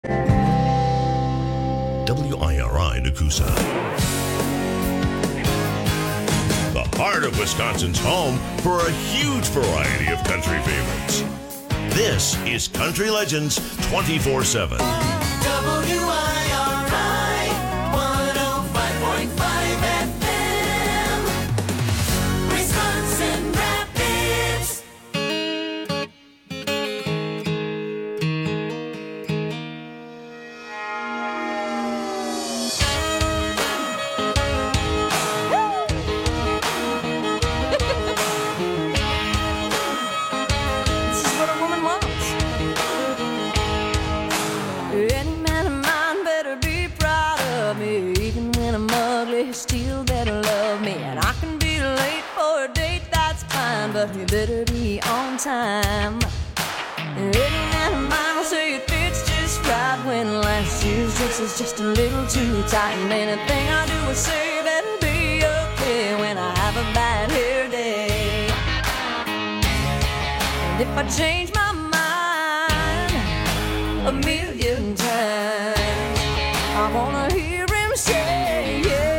WIRI Nakusa. The heart of Wisconsin's home for a huge variety of country favorites. This is Country Legends 24/7. WIRI 105.5 FM, Wisconsin Rapids. Still better love me, and I can be late for a date, that's fine, but you better be on time. Any man of mine will say it fits just right when last year's dress is just a little too tight, and anything I do or say better be okay when I have a bad hair day. And if I change my mind a million times, I wanna hear him say, yeah.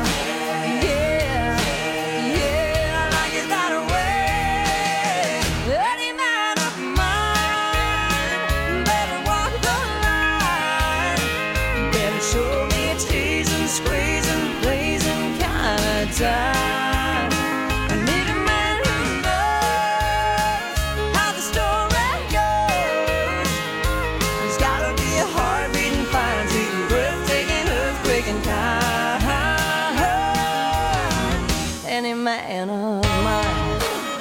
Time. I need a man who knows how the story goes. He's gotta be a heart beating fine, sweet, breathtaking, earthquaking kind. Any man of mine.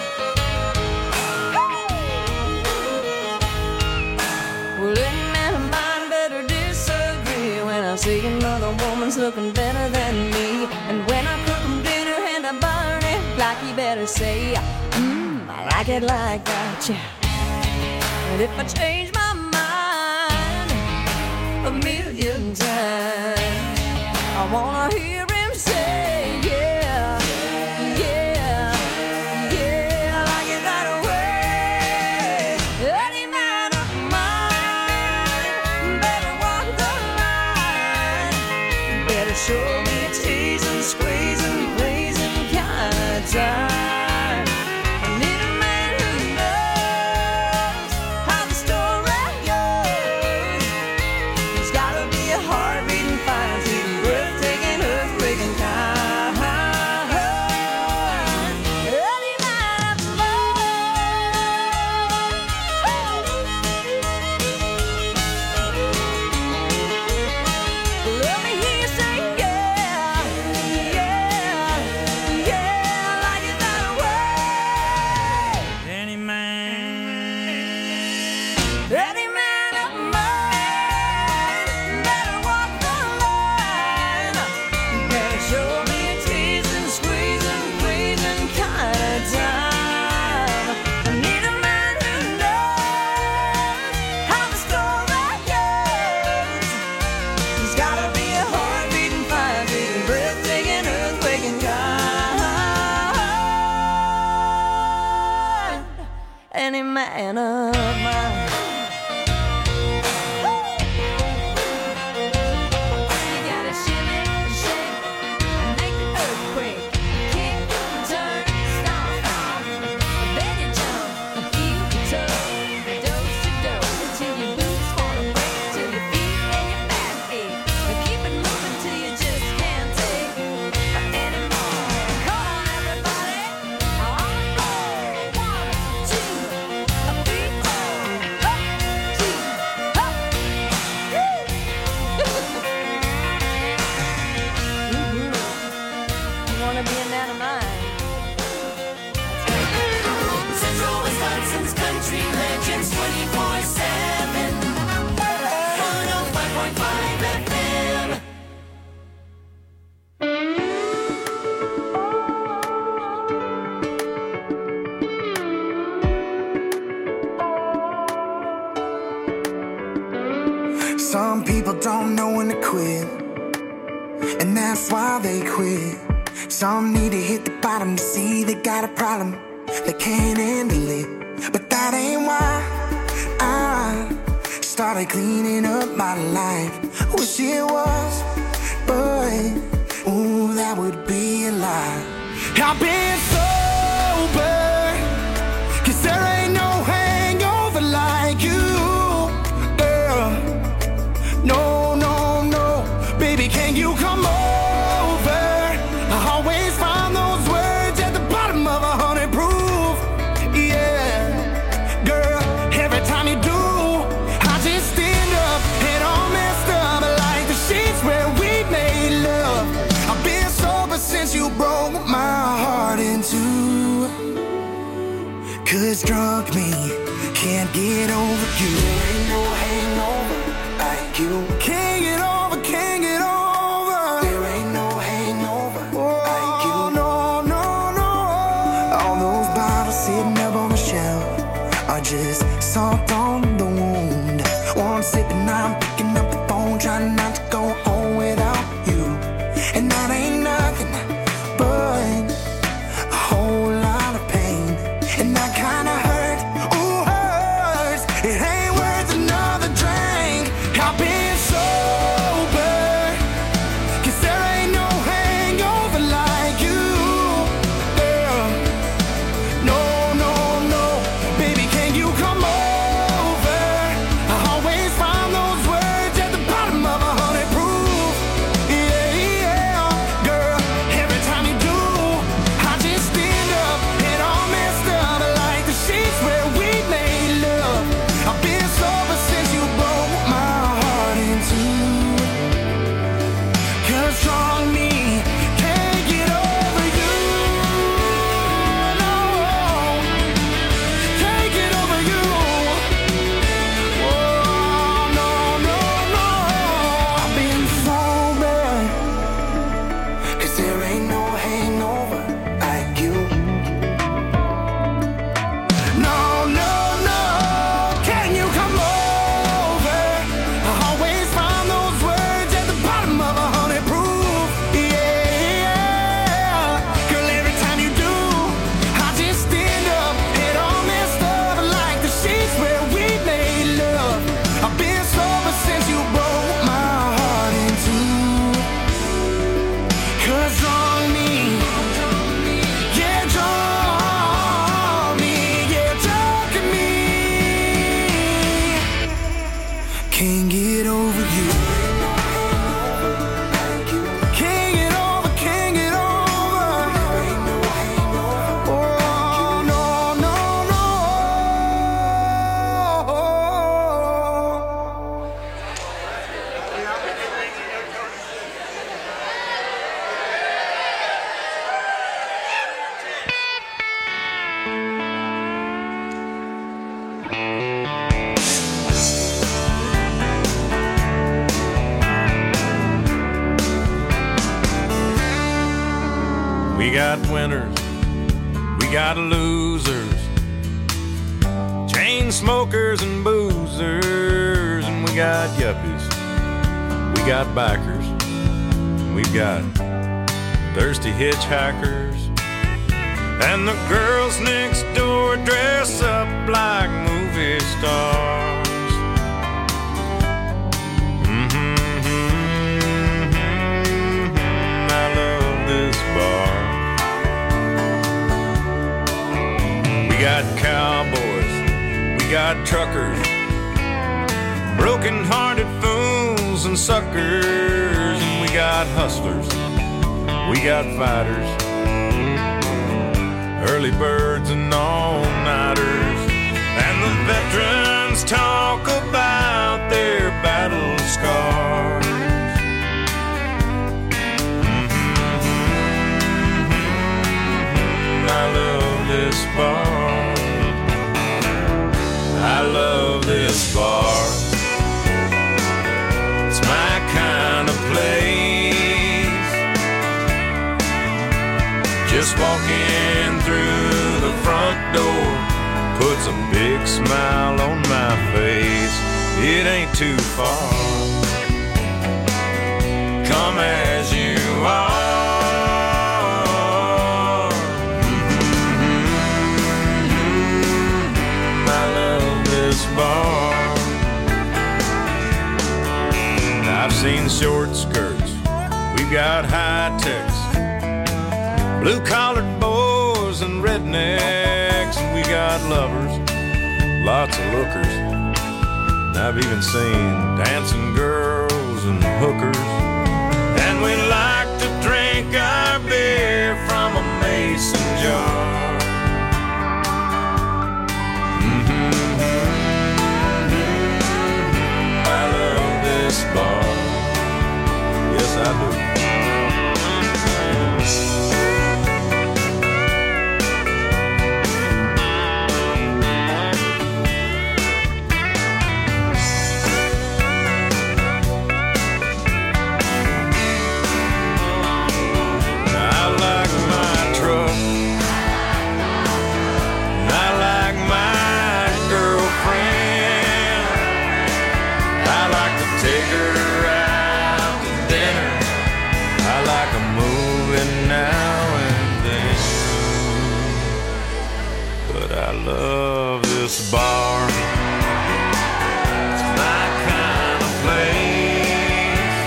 Well, any man of mine better disagree when I see another woman's looking better than me, and when I cook I burn it like you better say, I like it like that, yeah. And if I change my mind a million times, I wanna hear him say, yeah, yeah, yeah, I like it that way. Any man of mine better walk the line, better show me a tease and squeeze and time. I need a man who knows how the story goes. He's gotta be a heart beating fine, sweet, breathtaking, earthquaking kind. Any man of mine. Let me hear you say, yeah, yeah, yeah. Any man of mine better walk the line, better show me a teasing, squeezing, pleasing kind of time. I need a man who knows how the story goes. He's gotta be a heart beating fine, beating, breathtaking, earthquaking kind. Any man of mine. You gotta shimmy, shake, and make the earthquake. Kick, turn, stomp, then you jump, heel to toe, dose to dose, till your boots wanna break, till your feet and your back ache. Keep it moving till you just can't take anymore. Come on, everybody, on the floor. 1, 2, 3, 4. Up, 2, up. You wanna be a man of mine? Central Wisconsin's Country Legends 24/7, 105.5 FM. Some people don't know when to quit, and that's why they quit. Some need to hit the bottom to see they got a problem, they can't handle it. But that ain't why I started cleaning up my life. Wish it was, but ooh, that would be a lie. I've been sober, 'cause there ain't no hangover like you, girl. No, no, no, baby, can you come over? I always find those words at the bottom of 100 proof. Yeah, girl, every time you do, I just stand up and all messed up like the sheets where we made love. I've been sober since you broke my heart in two. 'Cause drunk me can't get over you. There ain't no hangover like you. Can't get over, can't get over. There ain't no hangover like you. No, no, no. All those bottles sitting up on the shelf are just salt on the wound. One sip and I'm picking up the phone, trying not to go home without you. And that ain't nothing but a whole lot of pain. And that kind of hurt, ooh, hurts. It ain't worth another drink. I've been sober, 'cause there ain't no hangover like you, girl. No, no, no, baby, can you come over? I always find those words at the bottom of 100 proof. Yeah, yeah, girl, every time you do, I just stand up and all messed up like the sheets where we made love. I've been sober since you broke my heart in two. 'Cause strong me can't get over you. No, can't get over you. Oh, no, no, no. I've been sober, 'cause there ain't no hangover like you. No, no, no, can you come over? I always find those words at the bottom of 100 proof. Yeah, girl, every time you do, I just stand up and all messed up like the sheets where we made love. I've been sober since you broke my heart in two. 'Cause on me, yeah, draw me, yeah, talk to me. Can't get over you. Can't get over, can't get over. Oh, no, no, no. We got winners, we got losers, chain smokers and boozers, and we got yuppies, we got bikers, we've got thirsty hitchhikers, and the girls next door dress up like movie stars. I love this bar. We got cowboys, we got truckers, broken-hearted fools and suckers, and we got hustlers, we got fighters, early birds and all-nighters, and the veterans talk about their battle scars. I love this bar. I love this bar. It's my kind of place. Just walking through the front door puts a big smile on my face. It ain't too far. Come as you are. I love this bar. seen short skirts, we've got high techs, blue-collared boys and rednecks, and we got lovers, lots of lookers. And I've even seen dancing girls and hookers. And we like to drink our beer from a mason jar. I love this bar. Yes, I do. Love this bar. It's my kind of place.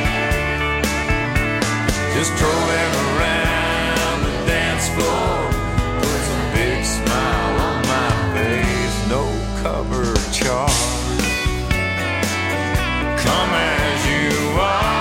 Just strolling around the dance floor puts a big smile on my face. No cover charge. Come as you are.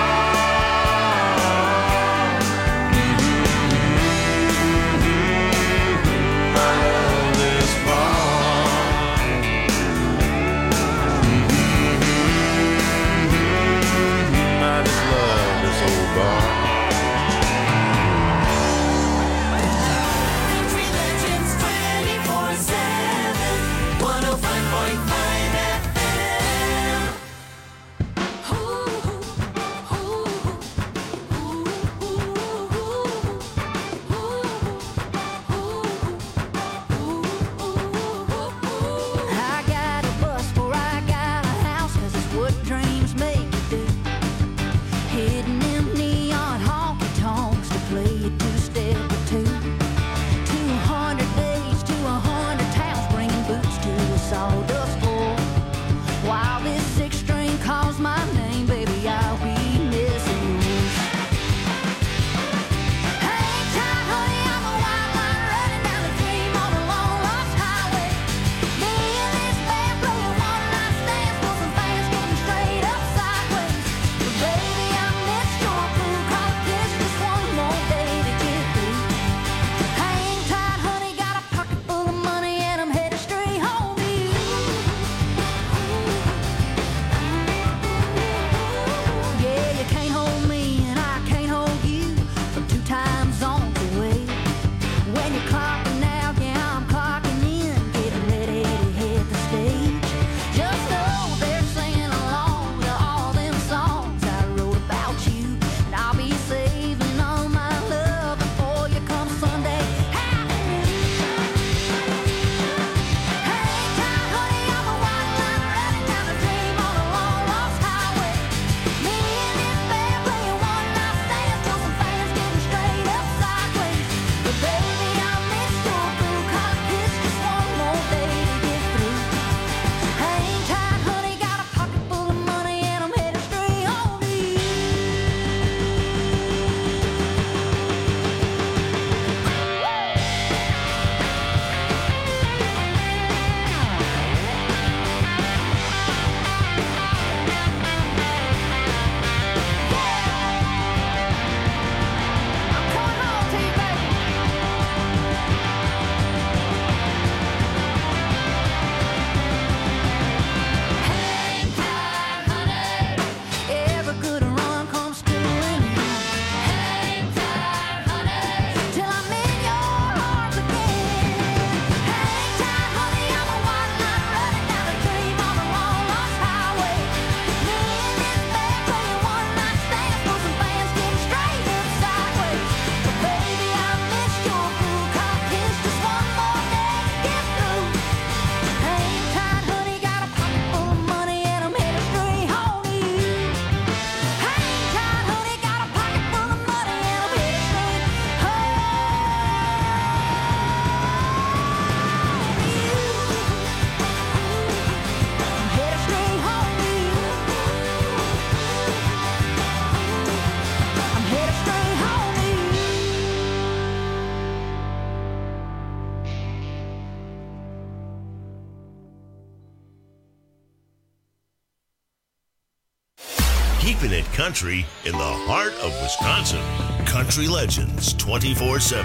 Keeping it country in the heart of Wisconsin. Country Legends 24/7.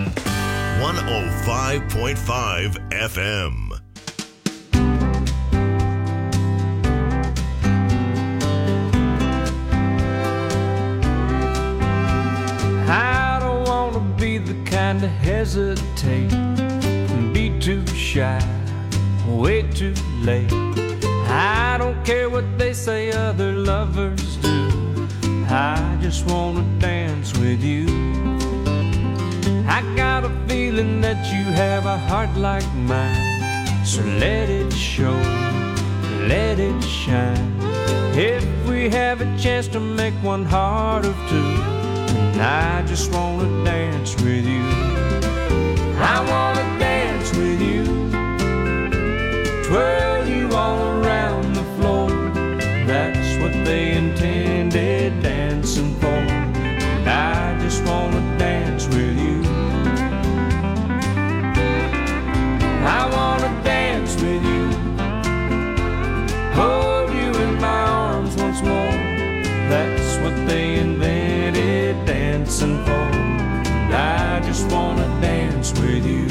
105.5 FM. I don't want to be the kind to hesitate and be too shy, way too late. I don't care what they say other lovers do. I just want to dance with you. I got a feeling that you have a heart like mine, so let it show, let it shine. If we have a chance to make one heart of two, I just want to dance with you. I want to dance with you, twirl you all around the floor. That's what they intended dancing for. And I just want to dance with you. I want to dance with you, hold you in my arms once more. That's what they invented dancing for. And I just want to dance with you.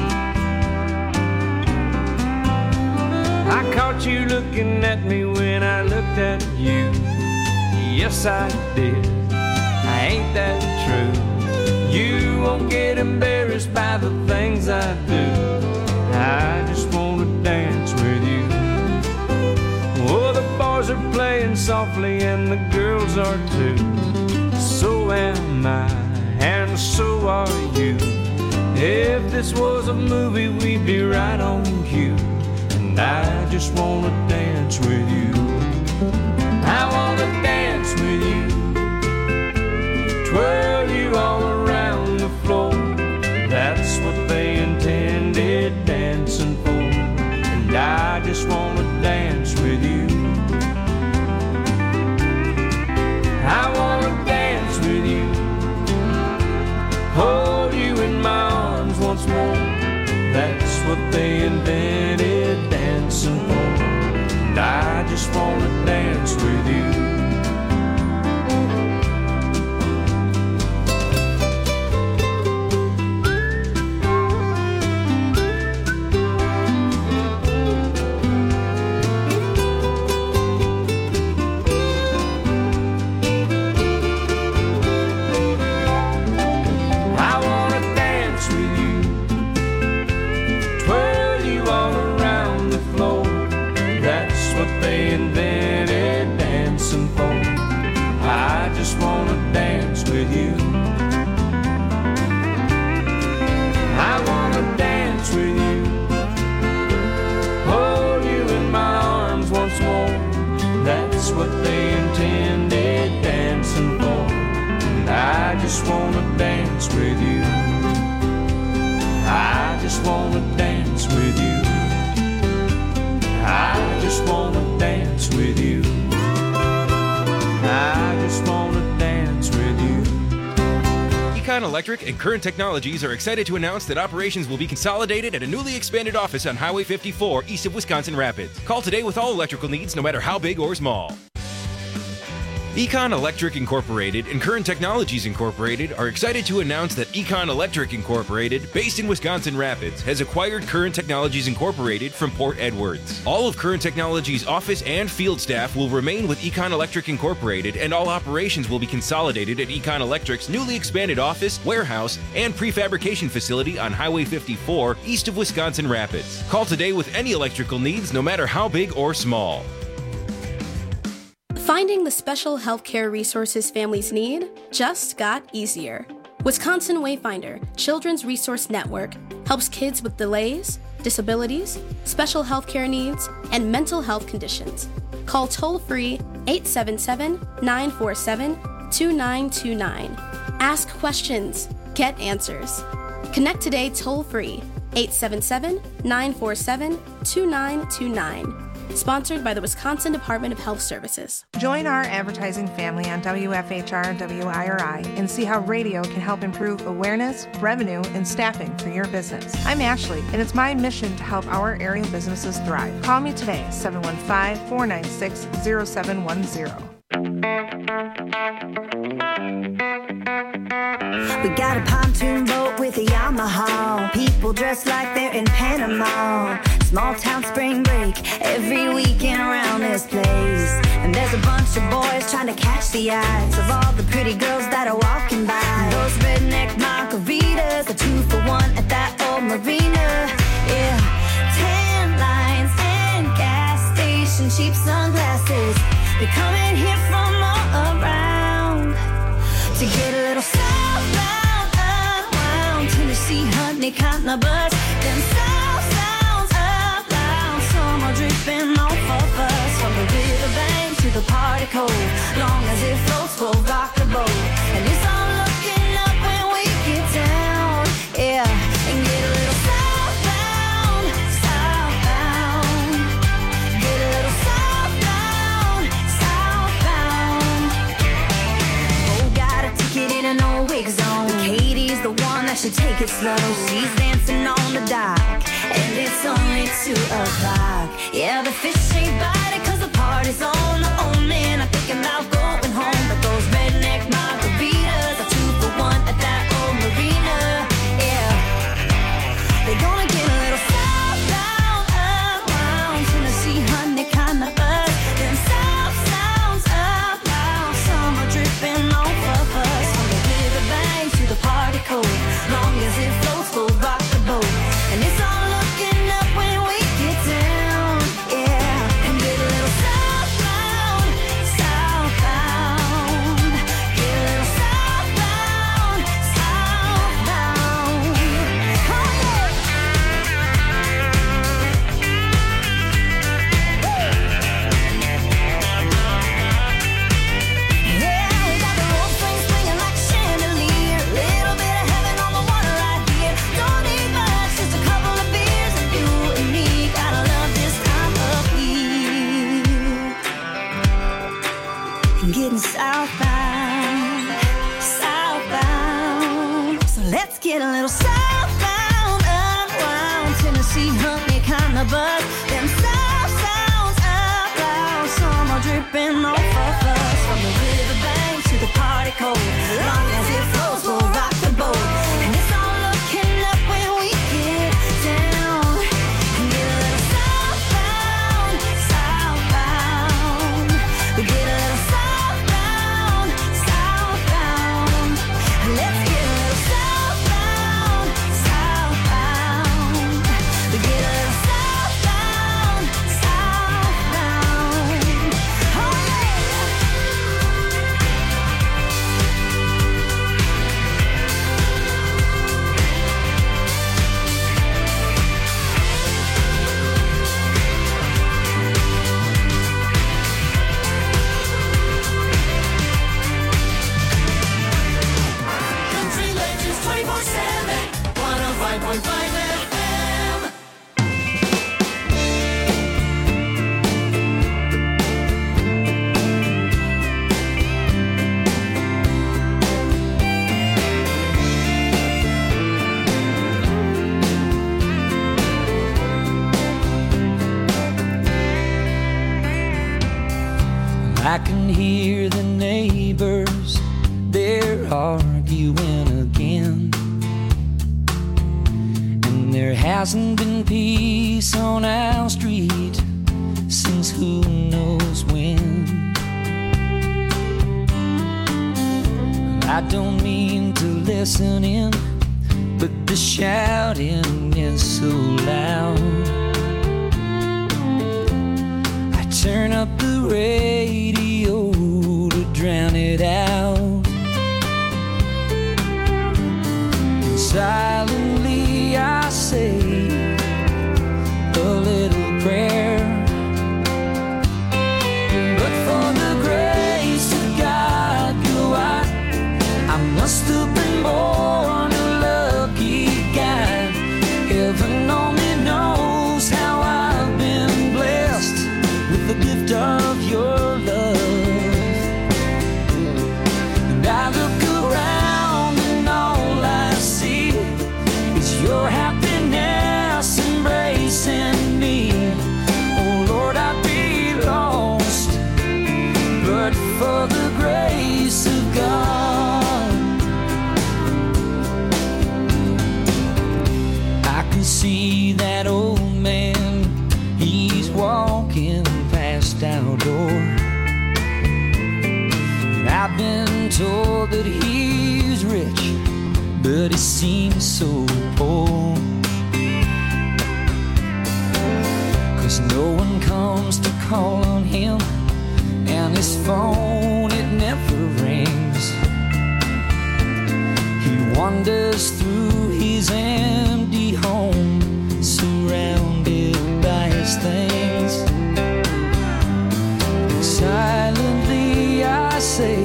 I caught you looking at me when I looked at you. Yes, I did. Ain't that true? You won't get embarrassed by the things I do. I just want to dance with you. Oh, the boys are playing softly and the girls are too. So am I, and so are you. If this was a movie, we'd be right on cue. And I just want to dance with you. I want to dance with you, twirl you all around the floor. That's what they intended dancing for. And I just want to dance with you. I want to dance with you, hold you in my arms once more. That's what they invented dancing for. And I just want to dance with you. What they intended dancing for. And I just want to dance with you. I just want to dance with you. I just want to dance with you. I just want to dance with you. Econ Electric and Current Technologies are excited to announce that operations will be consolidated at a newly expanded office on Highway 54 east of Wisconsin Rapids. Call today with all electrical needs, no matter how big or small. Econ Electric Incorporated and Current Technologies Incorporated are excited to announce that Econ Electric Incorporated, based in Wisconsin Rapids, has acquired Current Technologies Incorporated from Port Edwards. All of Current Technologies' office and field staff will remain with Econ Electric Incorporated, and all operations will be consolidated at Econ Electric's newly expanded office, warehouse, and prefabrication facility on Highway 54 east of Wisconsin Rapids. Call today with any electrical needs, no matter how big or small. Finding the special healthcare resources families need just got easier. Wisconsin Wayfinder Children's Resource Network helps kids with delays, disabilities, special healthcare needs, and mental health conditions. Call toll-free 877-947-2929. Ask questions. Get answers. Connect today toll-free 877-947-2929. Sponsored by the Wisconsin Department of Health Services. Join our advertising family on WFHR WIRI and see how radio can help improve awareness, revenue, and staffing for your business. I'm Ashley, and it's my mission to help our area businesses thrive. Call me today, 715-496-0710. We got a pontoon boat with a Yamaha. People dressed like they're in Panama. Small town spring break every weekend around this place. And there's a bunch of boys trying to catch the eyes of all the pretty girls that are walking by. Those redneck margaritas, a 2-for-1 at that old marina. Yeah, tan lines and gas station, cheap sunglasses. They're coming here from all around to get a little southbound, unwound. Tennessee, honey, kind of buzz. Them south sounds up loud. Summer dripping off of us. From the riverbank to the party cove. Long as it floats, we'll rock the boat. And it's all looking up when we get down. Yeah, and get a little southbound, southbound. Get a little southbound, southbound. Oh, got a ticket in an old wig zone. Katie's the one that should take it slow. She's dancing on the dock, and it's only 2 o'clock. Yeah, the fish ain't biting 'cause the party's on. Oh man, I'm thinking about going home. But those redneck margaritas are 2-for-1 at that old marina. Yeah, they're gonna get a little southbound, unwound. Tennessee, honey, kind of buzz. Them south sounds up loud. Summer dripping off of us. From the riverbank to the party cove. Long as it floats, we'll rock the boat. And it's all looking up when we get down. Yeah, and get a little southbound, southbound. Get a little southbound, southbound. Oh, yeah. Yeah, we got the whole thing swinging like a chandelier. Little bit of heaven on the water right here. Don't need much, just a couple of beers and you and me. Gotta love this time of year. And getting southbound, southbound. So let's get a little southbound, unwound. Tennessee, honey, kind of buzz. Them south sounds up loud. Summer dripping off of us. From the riverbank to the party cove. Long as it flows, we'll rock the boat. And it's all looking up when we get down. And get a little southbound, southbound. We get a little southbound, southbound. Let's get a little southbound, southbound. We get a little southbound, southbound. Oh yeah. Country Legends 24/7, 105.5 FM. I can hear the neighbors, they're arguing again. And there hasn't been peace on our street since who knows when. I don't mean to listen in, but the shouting is so loud. I turn up the radio to drown it out. And silently I say a little prayer. But for the grace of God, you're right, I must have been born a lucky guy. Heaven only knows how I've been blessed with the gift of your love. for the grace of God. I can see that old man, he's walking past our door. And I've been told that he's rich, but he seems so poor. 'Cause no one comes to call on him, and his phone, it never rings. He wanders through his empty home, surrounded by his things. Silently I say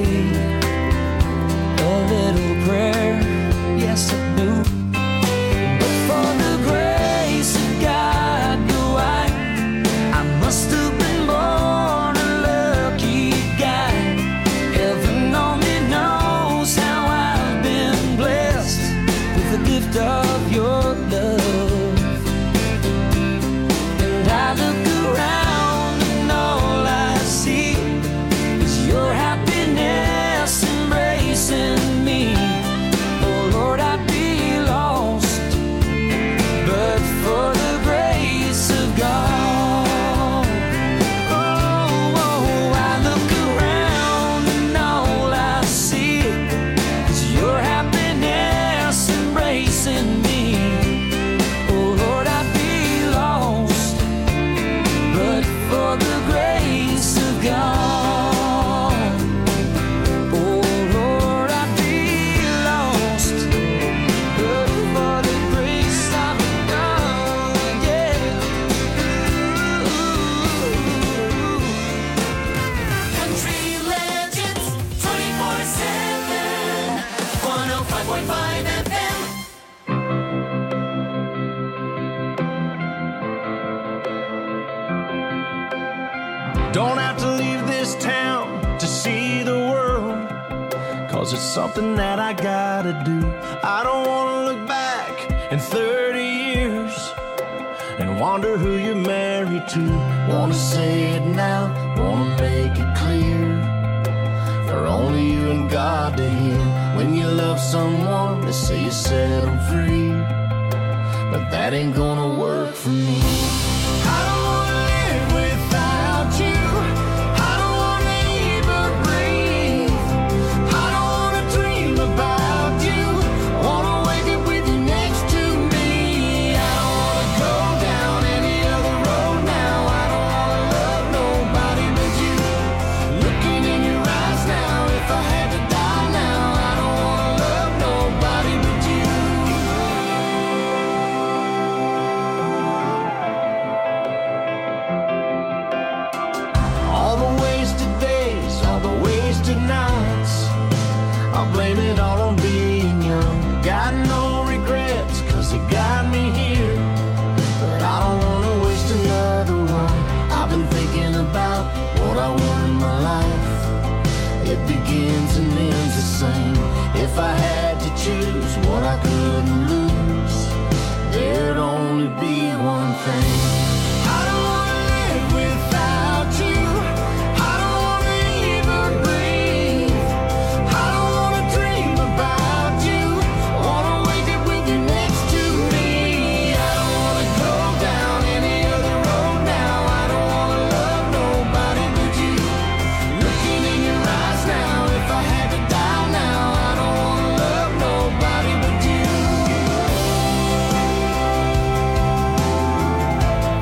a little prayer, yes I do. But for the grace of God, I must have been born a lucky guy. Heaven only knows how I've been blessed with the gift of your love. And I look around and all I see is your happiness embracing me. Oh Lord, I'd be lost, but for the grace of God. Don't have to leave this town to see the world, 'cause it's something that I gotta do. I don't wanna look back in 30 years and wonder who you're married to. Wanna say it now, wanna make it clear, for only you and God to hear. When you love someone, they say you set them free, but that ain't gonna work for me. I don't wanna live without you. I don't wanna even breathe. I don't wanna dream about you. I wanna wake up with you next to me. I don't wanna go down any other road now. I don't wanna love nobody but you. Looking in your eyes now, if I had to die now, I don't wanna love nobody but you. All the wasted days, all the wasted nights, I'll blame it all on being young. Got no regrets, 'cause it got me here, but I don't wanna waste another one. I've been thinking about what I want in my life. It begins and ends the same. If I had to choose what I couldn't lose, there'd only be one thing. I don't wanna live without you. I don't wanna even breathe. I don't wanna dream about you. I wanna wake up with you next to me. I don't wanna go down any other road now. I don't wanna love nobody but you. Looking in your eyes now, if I had to die now, I don't wanna love nobody but you.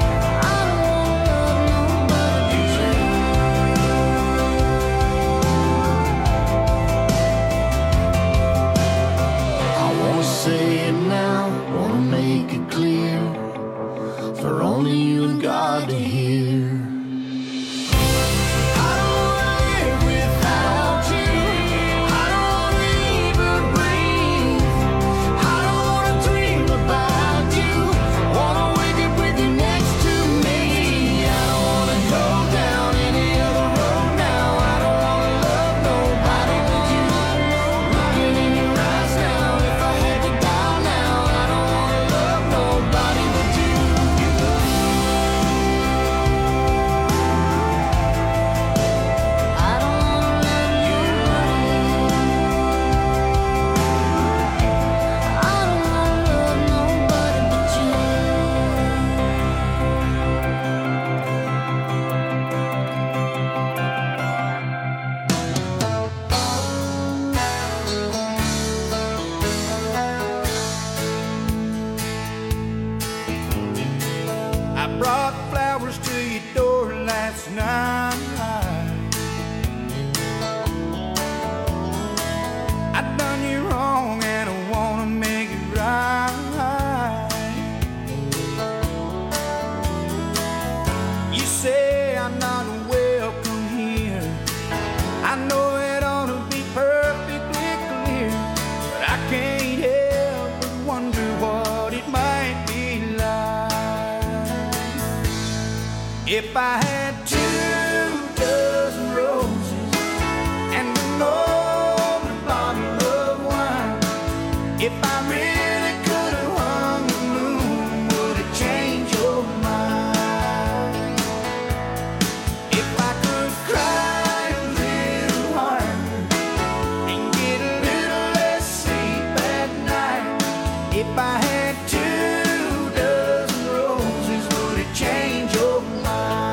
If I had 2 dozen roses and an open bottle of wine, if I really could have hung the moon, would it change your mind? If I could cry a little harder and get a little less sleep at night, if I had 2 dozen roses, would it change your mind?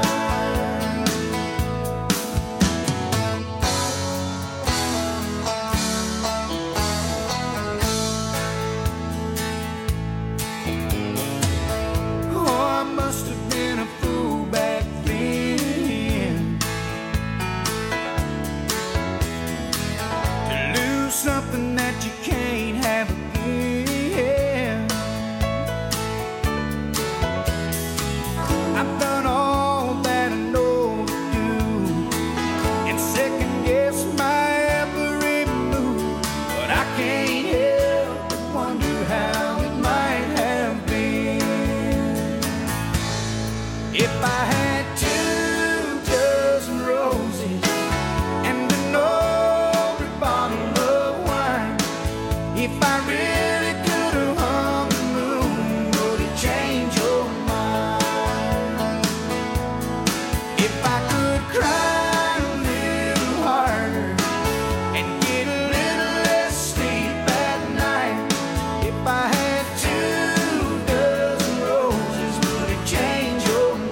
Oh, I must have been a fool back then to lose something that you can't have again. I've done all that I know to do and second guess my every move, but I can't help but wonder how it might have been if I had 2 dozen roses and an old bottle of wine. If I really could have hung the moon, would it change your mind? If I could cry a little harder and get a little less sleep at night, if I had 2 dozen roses, would it change your mind?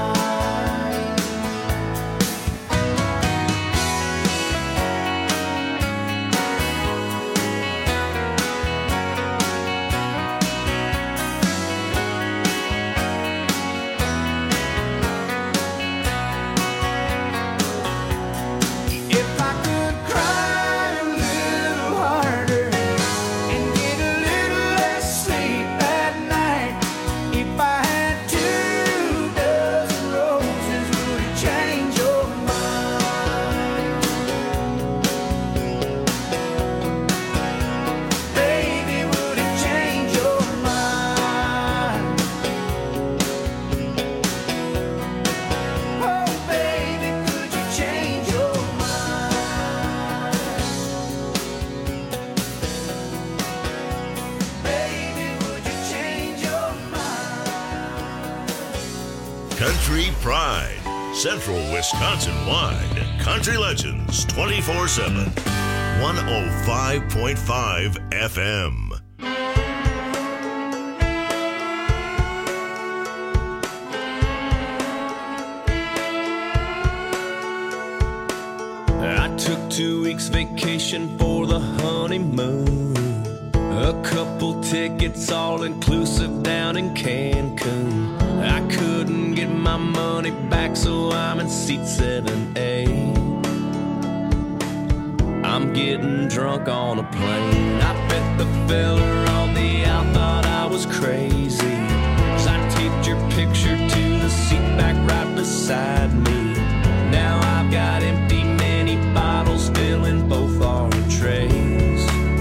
If I could cry a little harder and get a little less sleep at night, if I had 2 dozen roses, would it change your mind? Baby, would it change your mind? Oh, baby, could you change your mind? Baby, would you change your mind? Country Pride, Central Wisconsin wide. Country Legends 24/7. 105.5 FM. I took 2 weeks vacation for the honeymoon. A couple tickets all inclusive down in Cancun. I couldn't get my money back, so I'm in seat 7A. I'm getting drunk on a plane. I bet the fella on the out thought I was crazy, 'cause I taped your picture to the seat back right beside me. Now I've got empty mini bottles filling both our trays.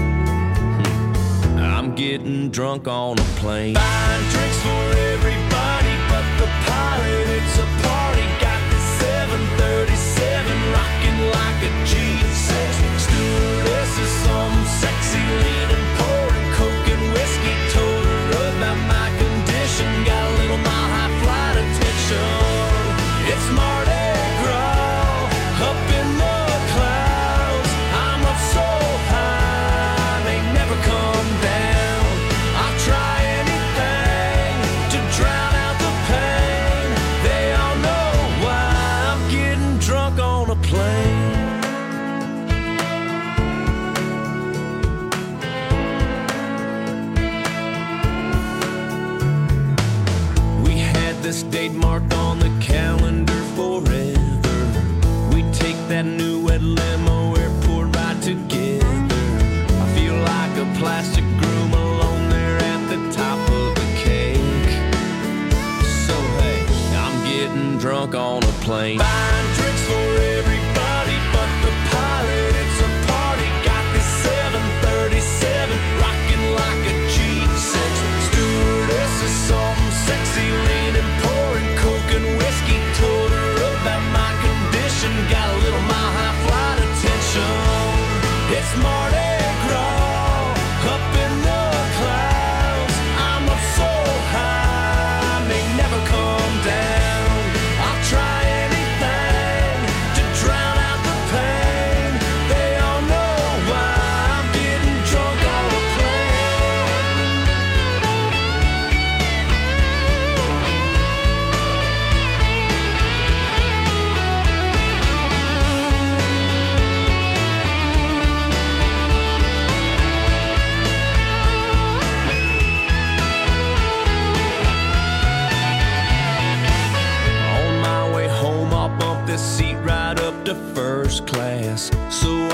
I'm getting drunk on a plane. Buying drinks for everybody but the pilot. It's a party. Got the 737 rocking like a G6. Stewardess is some sexy leaning, pouring coke and whiskey. Told her about my condition. Got a little mile high flight attention. It's Mardi Gras up in the clouds. I'm up so high, may never come down. I'll try anything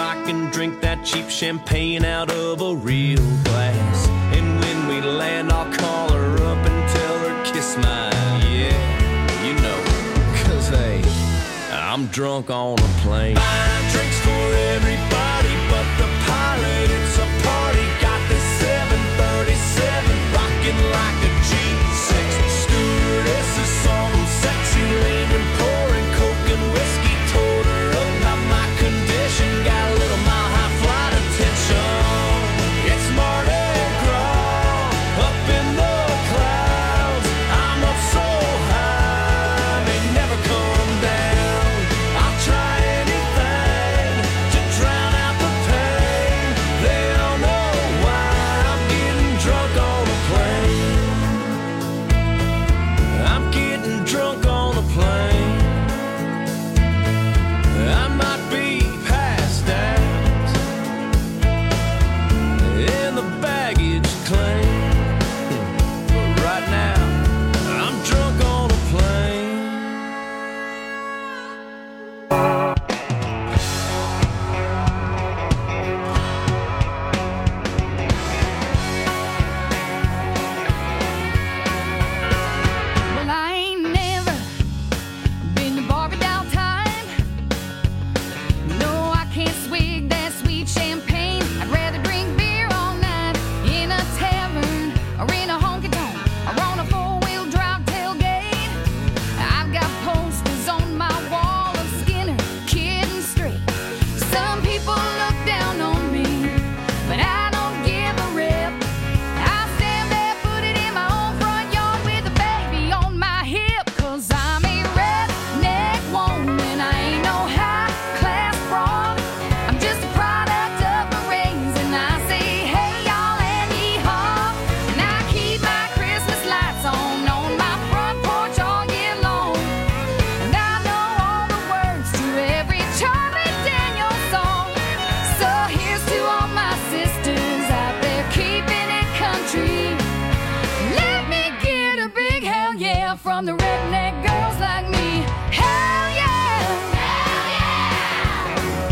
I can drink that cheap champagne out of a real glass. And when we land, I'll call her up and tell her kiss my, yeah, you know. 'Cause hey, I'm drunk on a plane. Buying drinks for everybody but the pilot. It's a party. Got this 737 rocking like a G6. Stewardess is some sexy lady pouring coke and whiskey. Told her about my condition. Got a little mile high flight attention. It's Mardi Gras up in the clouds. I'm up so high, they never come down. I'll try anything to drown out the pain. They don't know why I'm getting drunk on a plane. I'm getting drunk on a plane. I might be passed out in the baggage claim, but right now I'm drunk on a plane. Well, I ain't never been to Barbie doll time. No, I can't swig that sweet champagne. I'd rather drink beer all night in a tavern or in a honky-tonk or on a four-wheel drive tailgate. I've got posters on my wall of Skinner, Kid and Straight. Some people look down on me, but I don't give a rip. I stand barefooted in my own front yard with a baby on my hip. 'Cause I'm a redneck woman, I ain't no high-class broad. I'm just a product of my raising. I say, hey, y'all, and yee-haw. And I keep my Christmas lights on my front porch all year long. And I know all the words to every Charlie Daniels song. So here's to all my sisters out there keeping it country. Let me get a big hell yeah from the redneck girls like me. Hell yeah! Hell yeah!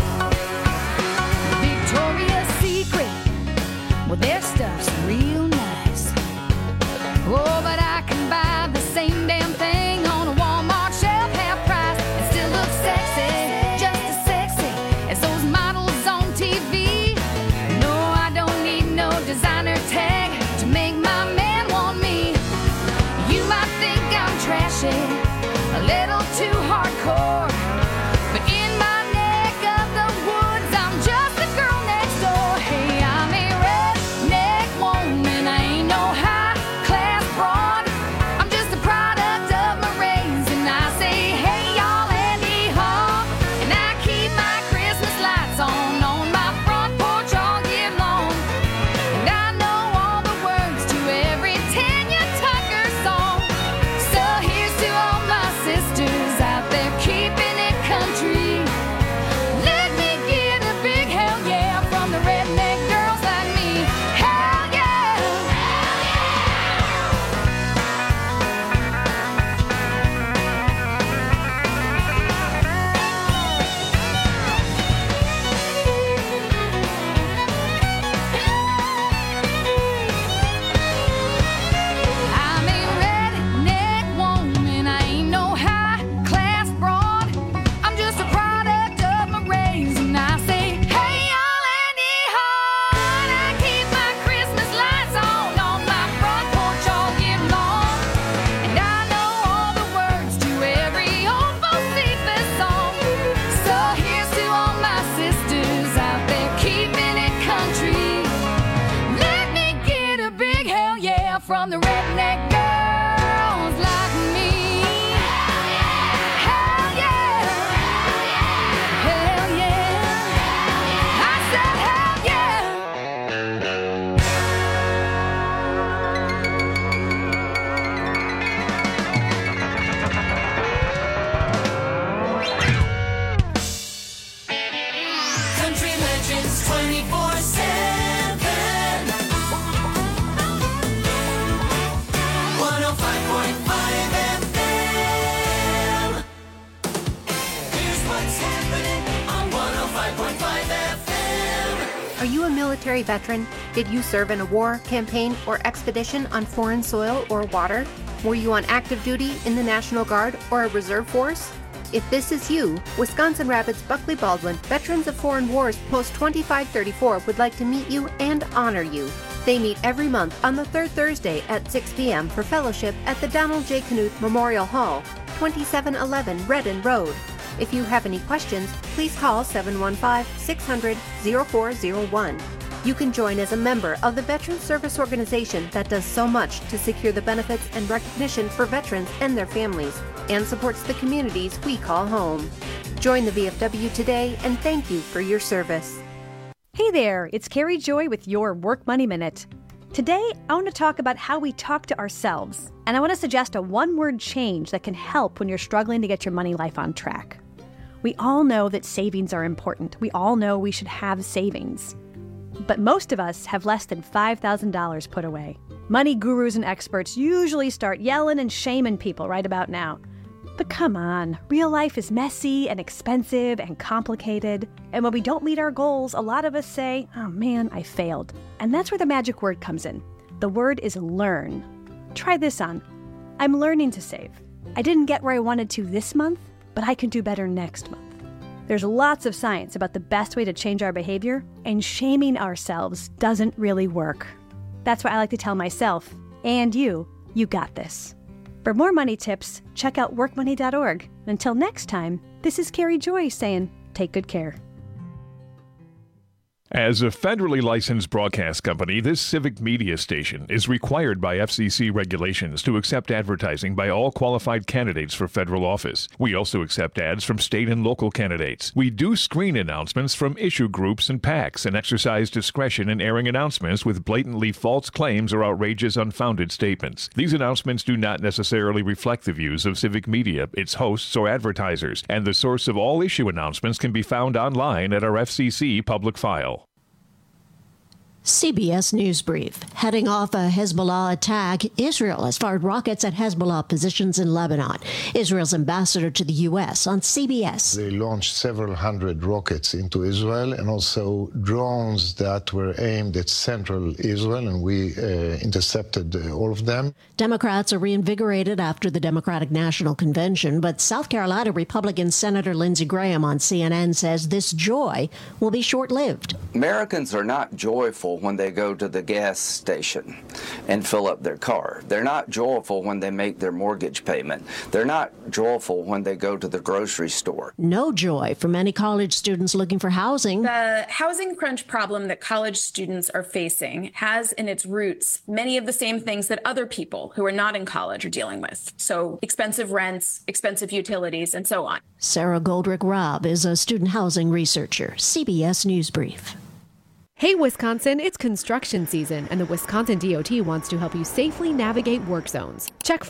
Victoria's Secret, well, their stuff's real nice. Oh, but I can buy the same damn thing on a Walmart shelf, half price, and still look sexy, just as sexy as those models on TV. No, I don't need no designer tag to make my man want me. You might think I'm trashy, a little too hardcore, but in my neck of the woods, I'm just the girl next door. Hey, I'm a redneck woman, I ain't no high-class broad. I'm just a product of my raising. I say, hey, y'all, and yee-haw. And I keep my Christmas lights on my front porch all year long. And I know all the words to every Tanya Tucker song. So here's to all my sisters out there keeping it country. Let me get a big hell yeah from the redneck girls like me. Hell yeah! I'm a redneck woman, I ain't no high-class broad. I'm just a product of my raising. I say, hey, y'all, and yee-haw. And I keep my Christmas lights on my front porch all year long. And I know all the words to every old Josephus song. So here's to all my sisters out there keeping it country. Let me get a big hell yeah from the redneck girls like me. Hell yeah! Hell yeah! I said hell yeah! Country Legends 24/7. Are you a military veteran? Did you serve in a war, campaign, or expedition on foreign soil or water? Were you on active duty in the National Guard or a reserve force? If this is you, Wisconsin Rapids Buckley Baldwin Veterans of Foreign Wars Post 2534 would like to meet you and honor you. They meet every month on the third Thursday at 6 p.m. for fellowship at the Donald J. Knuth Memorial Hall, 2711 Redden Road. If you have any questions, please call 715-600-0401. You can join as a member of the Veterans Service Organization that does so much to secure the benefits and recognition for veterans and their families, and supports the communities we call home. Join the VFW today, and thank you for your service. Hey there, it's Carrie Joy with your Work Money Minute. Today, I want to talk about how we talk to ourselves, and I want to suggest a one-word change that can help when you're struggling to get your money life on track. We all know that savings are important. We all know we should have savings. But most of us have less than $5,000 put away. Money gurus and experts usually start yelling and shaming people right about now. But come on, real life is messy and expensive and complicated. And when we don't meet our goals, a lot of us say, oh man, I failed. And that's where the magic word comes in. The word is learn. Try this on. I'm learning to save. I didn't get where I wanted to this month, but I can do better next month. There's lots of science about the best way to change our behavior, and shaming ourselves doesn't really work. That's why I like to tell myself, and you got this. For more money tips, check out workmoney.org. Until next time, this is Carrie Joy saying, take good care. As a federally licensed broadcast company, this civic media station is required by FCC regulations to accept advertising by all qualified candidates for federal office. We also accept ads from state and local candidates. We do screen announcements from issue groups and PACs and exercise discretion in airing announcements with blatantly false claims or outrageous, unfounded statements. These announcements do not necessarily reflect the views of civic media, its hosts, or advertisers, and the source of all issue announcements can be found online at our FCC public file. CBS News Brief. Heading off a Hezbollah attack, Israel has fired rockets at Hezbollah positions in Lebanon. Israel's ambassador to the U.S. on CBS. They launched several hundred rockets into Israel and also drones that were aimed at central Israel, and we intercepted all of them. Democrats are reinvigorated after the Democratic National Convention, but South Carolina Republican Senator Lindsey Graham on CNN says this joy will be short-lived. Americans are not joyful when they go to the gas station and fill up their car. They're not joyful when they make their mortgage payment. They're not joyful when they go to the grocery store. No joy for many college students looking for housing. The housing crunch problem that college students are facing has in its roots many of the same things that other people who are not in college are dealing with. So expensive rents, expensive utilities, and so on. Sarah Goldrick-Robb is a student housing researcher. CBS News Brief. Hey Wisconsin, it's construction season, and the Wisconsin DOT wants to help you safely navigate work zones. Check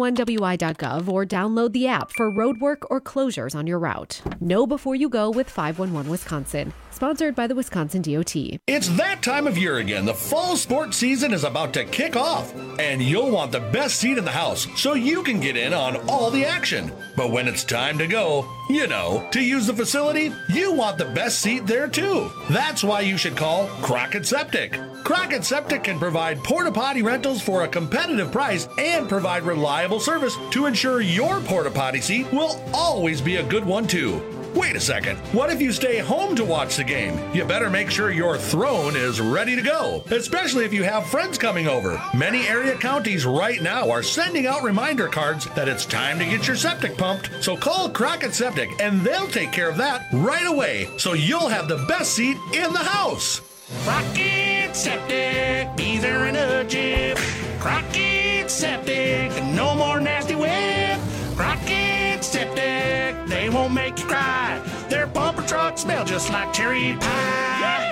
511wi.gov or download the app for road work or closures on your route. Know before you go with 511 Wisconsin. Sponsored by the Wisconsin DOT. It's that time of year again. The fall sports season is about to kick off, and you'll want the best seat in the house so you can get in on all the action. But when it's time to go, to use the facility, you want the best seat there too. That's why you should call Crockett Septic. Crockett Septic can provide porta potty rentals for a competitive price and provide reliable service to ensure your porta potty seat will always be a good one too. Wait a second, what if you stay home to watch the game? You better make sure your throne is ready to go, especially if you have friends coming over. Many area counties right now are sending out reminder cards that it's time to get your septic pumped, so call Crockett Septic and they'll take care of that right away, so you'll have the best seat in the house. Crockett Septic, easier and a jib. Crockett Septic, no more nasty whip. Crockett Septic, they won't make you cry. Their bumper trucks smell just like cherry pie.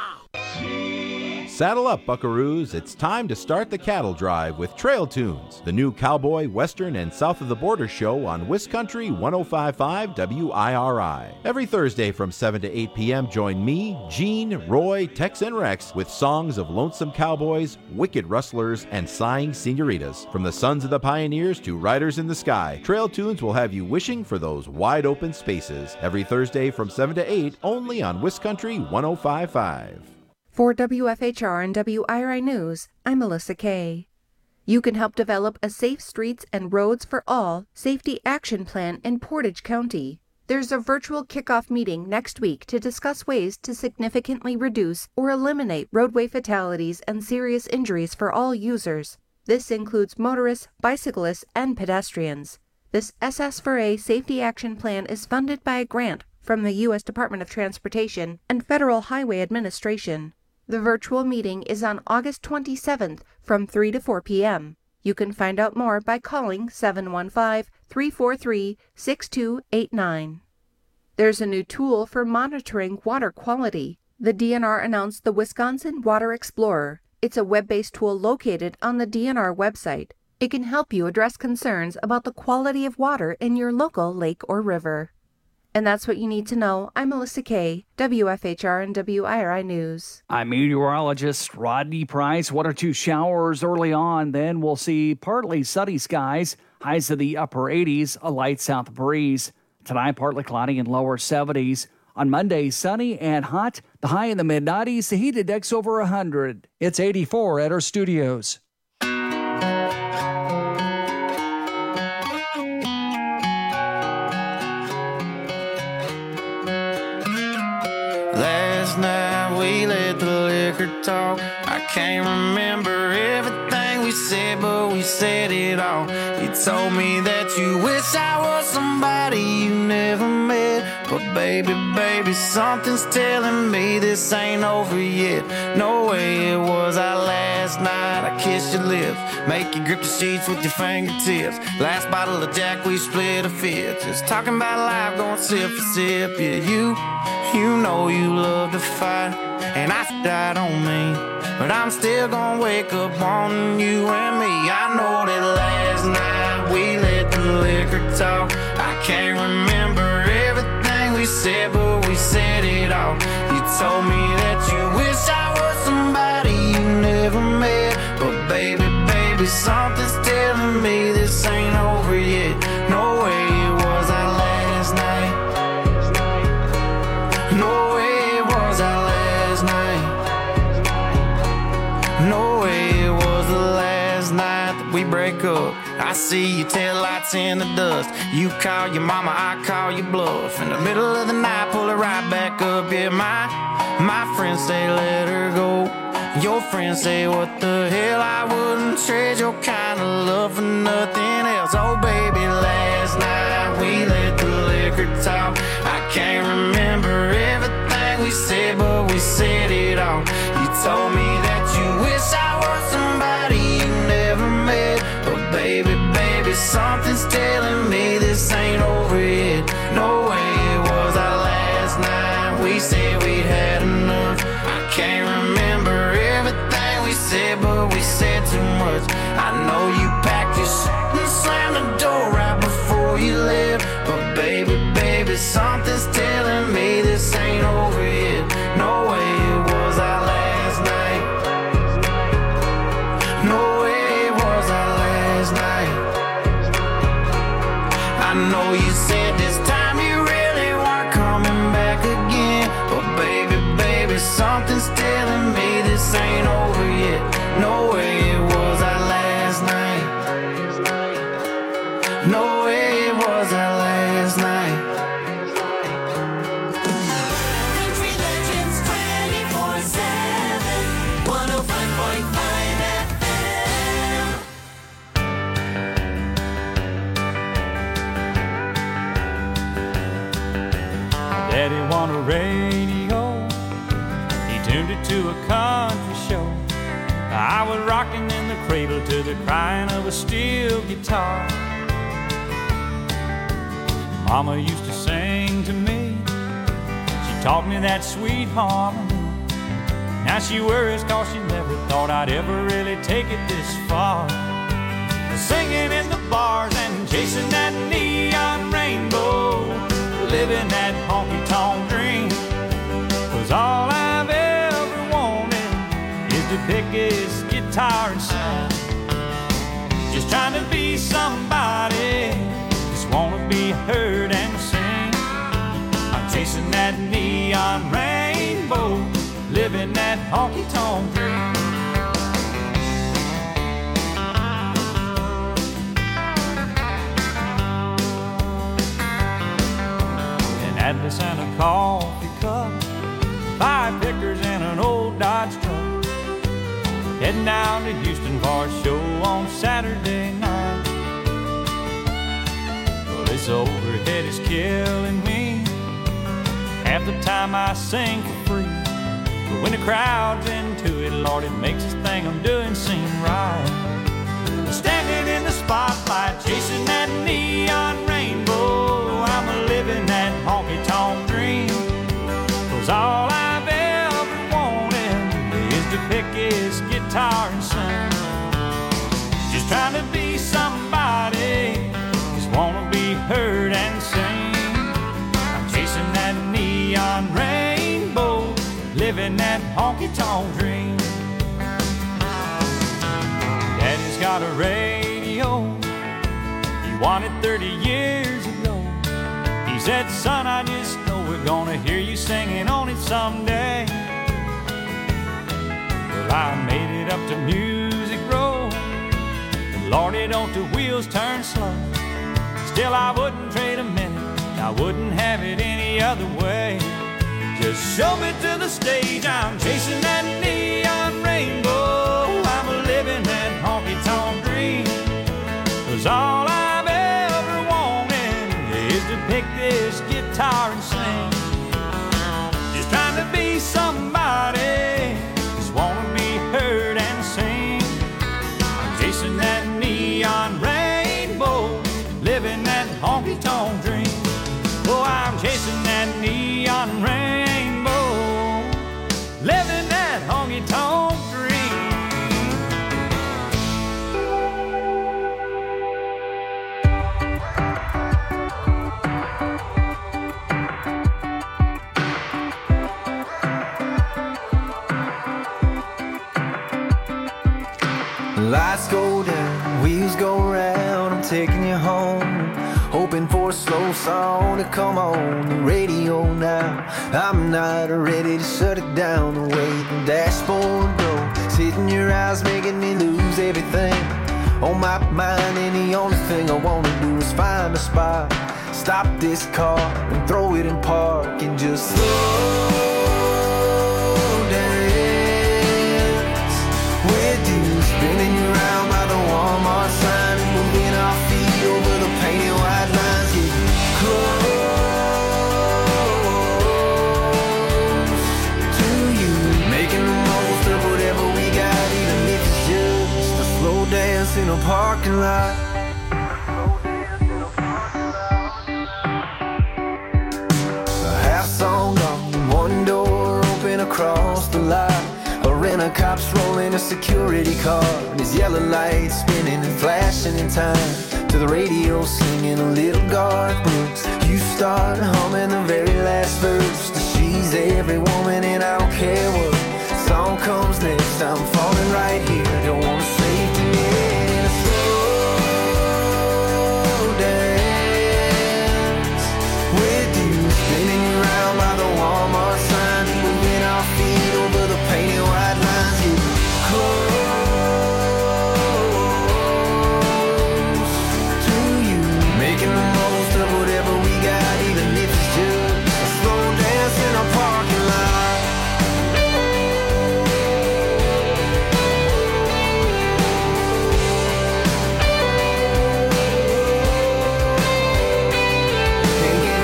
Saddle up, buckaroos. It's time to start the cattle drive with Trail Tunes, the new cowboy, western, and south of the border show on WisCountry 105.5 WIRI. Every Thursday from 7 to 8 p.m., join me, Gene, Roy, Tex, and Rex with songs of lonesome cowboys, wicked rustlers, and sighing senoritas. From the sons of the pioneers to riders in the sky, Trail Tunes will have you wishing for those wide open spaces. Every Thursday from 7 to 8, only on WisCountry 105.5. For WFHR and WIRI News, I'm Melissa Kay. You can help develop a Safe Streets and Roads for All Safety Action Plan in Portage County. There's a virtual kickoff meeting next week to discuss ways to significantly reduce or eliminate roadway fatalities and serious injuries for all users. This includes motorists, bicyclists, and pedestrians. This SS4A Safety Action Plan is funded by a grant from the U.S. Department of Transportation and Federal Highway Administration. The virtual meeting is on August 27th from 3 to 4 p.m. You can find out more by calling 715-343-6289. There's a new tool for monitoring water quality. The DNR announced the Wisconsin Water Explorer. It's a web-based tool located on the DNR website. It can help you address concerns about the quality of water in your local lake or river. And that's what you need to know. I'm Melissa Kay, WFHR and WIRI News. I'm meteorologist Rodney Price. 1 or 2 showers early on, then we'll see partly sunny skies, highs to the upper 80s, a light south breeze. Tonight, partly cloudy and lower 70s. On Monday, sunny and hot, the high in the mid-90s, the heat index over 100. It's 84 at our studios. Last night we let the liquor talk. I can't remember everything we said, but we said it all. You told me that you wish I was somebody you never met. But baby, something's telling me this ain't over yet. No way it was our last night. I kissed your lips, make you grip the sheets with your fingertips. Last bottle of Jack, we split a fifth. Just talking about life, going sip for sip. Yeah, you know you love to fight, and I died on me, but I'm still gonna wake up wanting you and me. I know that last night we let the liquor talk. I can't remember everything we said, but we said it all. You told me that you wish I was somebody you never met. But baby, something's telling me this ain't over yet. No way it was our last night. No way it was our last night. No way it was the last night that we break up. I see your taillights in the dust. You call your mama, I call your bluff. In the middle of the night, pull it right back up. Yeah, my friends say let her go. Your friends say what the hell, I wouldn't trade your kind of love for nothing else. Oh baby, last night we let the liquor talk. I can't remember everything we said, but we said it all. You told me that you wish I was somebody you never met. But baby, something's telling me this ain't over yet. No way it was our last night. We said we'd had enough. I can't remember everything we said, but we said too much. I know you packed your shit and slammed the door right before you left. But baby, something's telling me this ain't over yet. No way it was our last night. No way it was our last night. I know you said this time you really weren't coming back again. But baby, something's telling me this ain't over yet. No way it was our last night. No way it was our last night. Country Legends 24/7, 105.5 FM. Daddy won a radio, he tuned it to a country show. I was rocking in the cradle to the crying of a steel guitar. Mama used to sing to me, she taught me that sweet harmony. Now she worries cause she never thought I'd ever really take it this far. Singing in the bars and chasing that neon rainbow, living that honky-tonk dream was all I've ever wanted, is to pick his guitar and sing. Just trying to be somebody, just wanna be heard and sing. I'm chasing that neon rainbow, living living that honky-tonk dream. Atlas and a coffee cup, 5 pickers and an old Dodge truck, heading down to Houston for a show on Saturday night. Well, this overhead is killing me. Half the time I sing for free, but when the crowd's into it, Lord, it makes this thing I'm doing seem right. Standing in the spotlight, chasing that neon rainbow, I'm living that honky-tonk dream. 'Cause all I've ever wanted is to pick his guitar and sing. Just trying to be somebody, just wanna be heard and sing. I'm chasing that neon rainbow, living that honky-tonk dream. Daddy's got a radio, he won it 30 years ago. He said, son, I just know we're gonna hear you singing on it someday. Well, I made it up to Music Row, but Lordy, don't the wheels turn slow. Still, I wouldn't trade a minute, I wouldn't have it any other way. Just show me to the stage, I'm chasing that neon rainbow, I'm living that honky-tonk dream. 'Cause all I've ever wanted is to pick this guitar and sing. Just trying to be somebody, just wanna be heard and sing. I'm chasing that neon rainbow, living that honky-tonk dream. Oh, I'm chasing that neon rainbow, living that honky-tonk dream. Lights go down, wheels go round, I'm taking you home, hoping for a slow song to come on the radio now. I'm not ready to shut it down, the way the dashboard goes, hitting your eyes, making me lose everything on my mind. And the only thing I wanna do is find a spot, stop this car and throw it in park and just slow dance with you, spinning you around by the Walmart sign and moving our feet over the painted white lines, getting close to you, making the most of whatever we got, even if it's just a slow dance in a parking lot. A half song gone, one door open across the lot. A rent-a-cop's rolling a security car, and his yellow lights spinning and flashing in time to the radio singing a little Garth Brooks. You start humming the very last verse, she's every woman and I don't care what song comes next. I'm falling right here, don't want a safety net in a slow dance with you, spinning you around by the Walmart sign, moving our feet over the painted white lines, getting close to you, making the most of whatever we got, even if it's just a slow dance in a parking lot. And get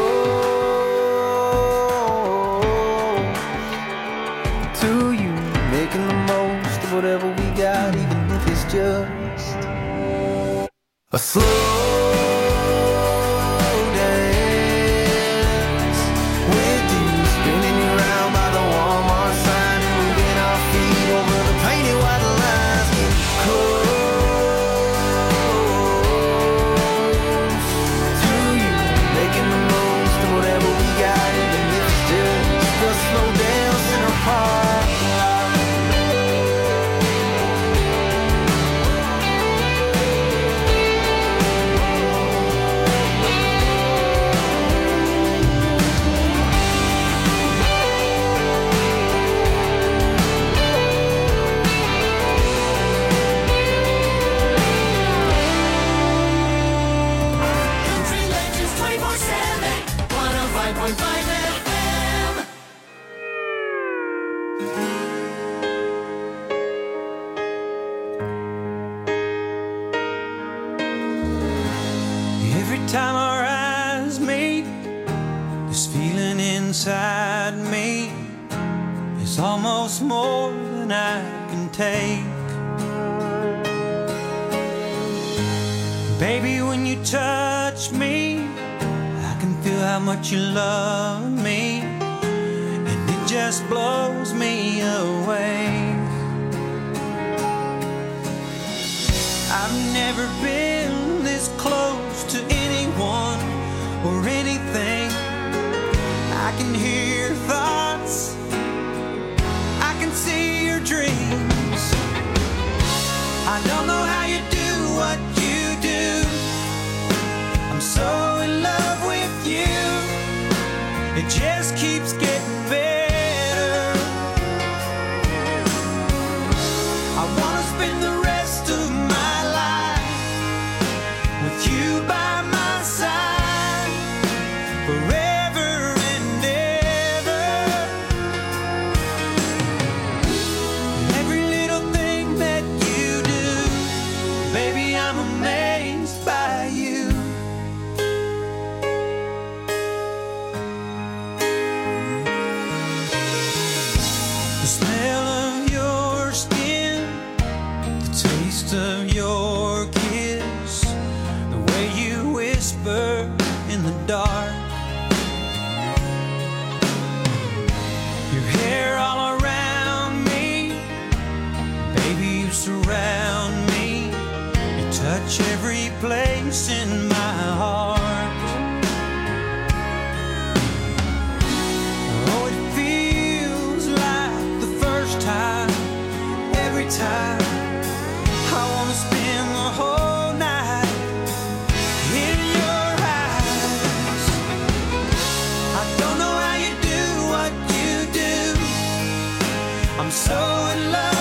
close to you, making the most of whatever we got, even if it's just a slow dance with you, spinning you around by the Walmart sign and moving our feet over the painted white lines, getting close to you, making the most of whatever we got, even if it's just a slow dance in a park lot. Every time our eyes meet, this feeling inside me is almost more than I can take. Baby, when you touch me, I can feel how much you love me, and it just blows me away. I've never been this close to anyone or anything. I can hear your thoughts, I can see your dreams. I don't know how you do what you do. I'm so in love with you. It just keeps getting better. I wanna spend the rest of my life with you by my side forever and ever. Every little thing that you do, baby, I'm amazed by you. The smell of your skin, the taste of your kiss, the way you whisper in the dark, your hair all around me, baby, you surround me, you touch every place in my heart. Oh, it feels like the first time, every time. I wanna spend the whole night in your eyes. I don't know how you do what you do. I'm so in love